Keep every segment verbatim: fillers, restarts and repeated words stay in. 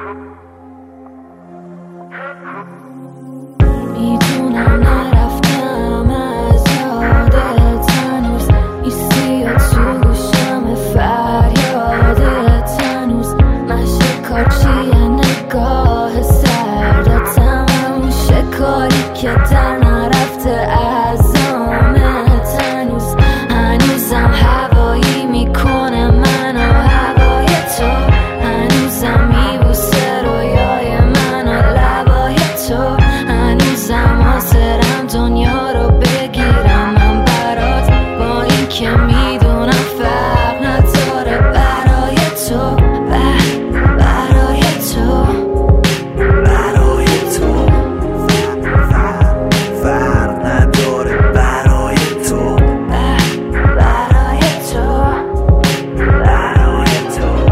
میدونم نرفتم از یادت، هنوز ایستی و تو گوشم فریادت، هنوز مشه کارچیه نگاه سردتم، همون شکاری که در نرفته از آمت، هنوز هنوزم هوایی میکنه من و هوای تو، هنوزم میبوسه رویای من و لبای تو، هنوزم حاضرم دنیا رو بگیرم من برات، با این که میدونم فرق نداره برای تو، برای تو، برای تو فرق نداره برای تو، برای تو، برای تو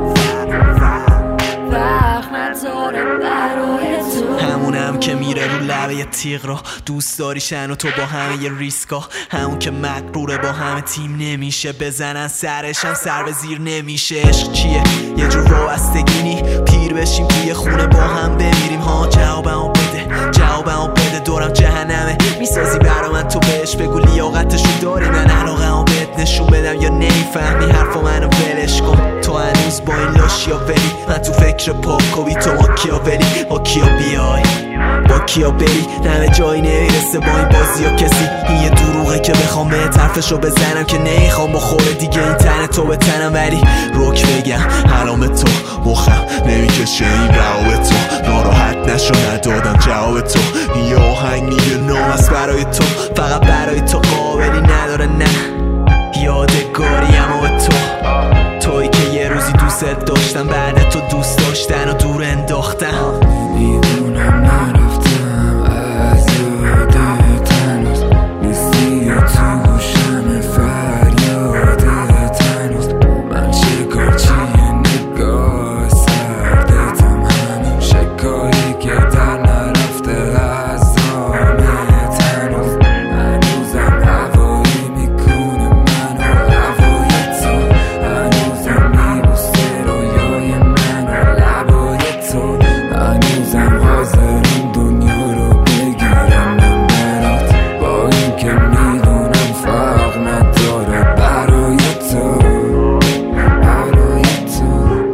فرق نداره برای تو. همونم که میره رو لبه تیغ را دوست داریشن و تو با همه ی ریسکا، همون که مقروره با همه تیم نمیشه بزنن سرشم سر به زیر نمیشه. عشق چیه؟ یه جور وابستگینی پیر بشیم توی خونه با هم بمیریم ها، جوابمو بده جوابمو بده دورم جهنمه میسازی برا من، تو بهش بگو لیاقتشو داری من علاقمو بهت نشون بدم یا نمیفهمی حرفا منو ولش کن، تو هنوز با این لاشیا ولی من تو فکر پاکوبی، تو ما کیا ولی با کیا بیای با کیا بری نمه جایی نمیرسه با این بازی ها کسی، این یه دروغه که بخوام به طرفشو بزنم که نمیخوام بخوره دیگه این تن تو به تنم، ولی روک بگم حرام تو مخم نمیکشه این رواب تو، ناراحت نشو ندادم جواب تو، این یه آهنگ میگه نام است برای تو، فقط برای تو قابلی نداره نه یادگاریم و تو، تویی که یه روزی دوست داشتم بعد تو دوست داشتن و دور انداختم. میدونم نرفتم از یادت، هنوز نیستی و تو گوشم فریادت، هنوز من شکارچیه نگاه سردتم، همون شکاری که در نرفته از آمت، هنوز هنوزم هوایی میکنه من و هوای تو، هنوزم میبوسه رویای من و لبای تو، هنوزم حاضرم دنیا رو بگیرم من برات، با این که میدونم فرق نداره برای تو، برای تو،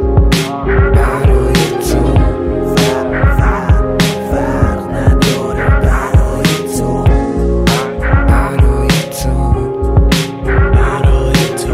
برای تو فرق نداره برای تو، برای تو، برای تو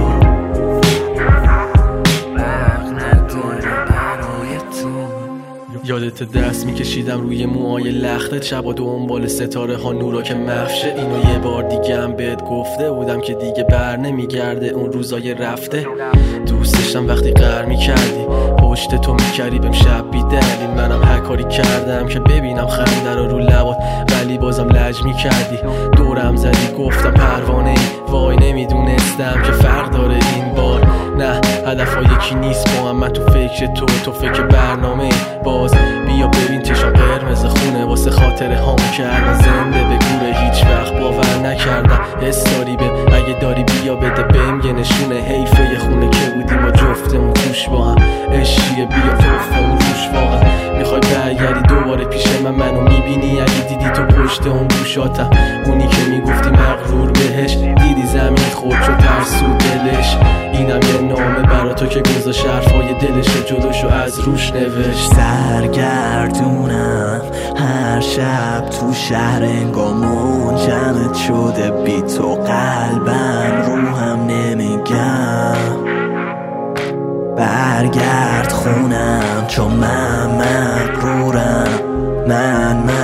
فرق نداره برای تو. یادت دست میکشیدم روی موهای لختت، شبا دنبال ستاره ها نورا که مفشه، اینو یه بار دیگه هم بهت گفته بودم که دیگه بر نمیگرده اون روزای رفته، دوستشم وقتی قهر میکردی پشت تو میکردی بهم شب بیدردی، منم هر کاری کردم که ببینم خنده رو رو لبات ولی بازم لج میکردی، دورم زدی گفتم پروانه ای وای نمیدونستم که فرق داره این بار، نه هدف ها یکی نیست با هم، من تو فکر تو تو فکر برنامه باز بیا ببین چشم قرمز خونه واسه خاطره هامون که الان زنده به گوره، هیچ وقت باور نکردم حس داری بهم، اگه داری بیا بده بهم یه نشونه، حیفه یه خونه که بودیم با جفتمون توش با هم، عشقیه بیا توفمون روش واقعا، میخوای برگردی دوباره پیش من منو میبینی اگه دیدی تو پشت اون گوشاتم، اونی که میگفتی مغرور بهش دیدی زمین خود شو ترسو دلش، اینم یه نامه برا تو که گذاشت حرفای دلش جداشو از روش نوشت. سرگردونم هر شب تو شهر انگامون جمعت شده بی تو، قلبم روحم نمیگم برگرد خونم چون من مغرورم، من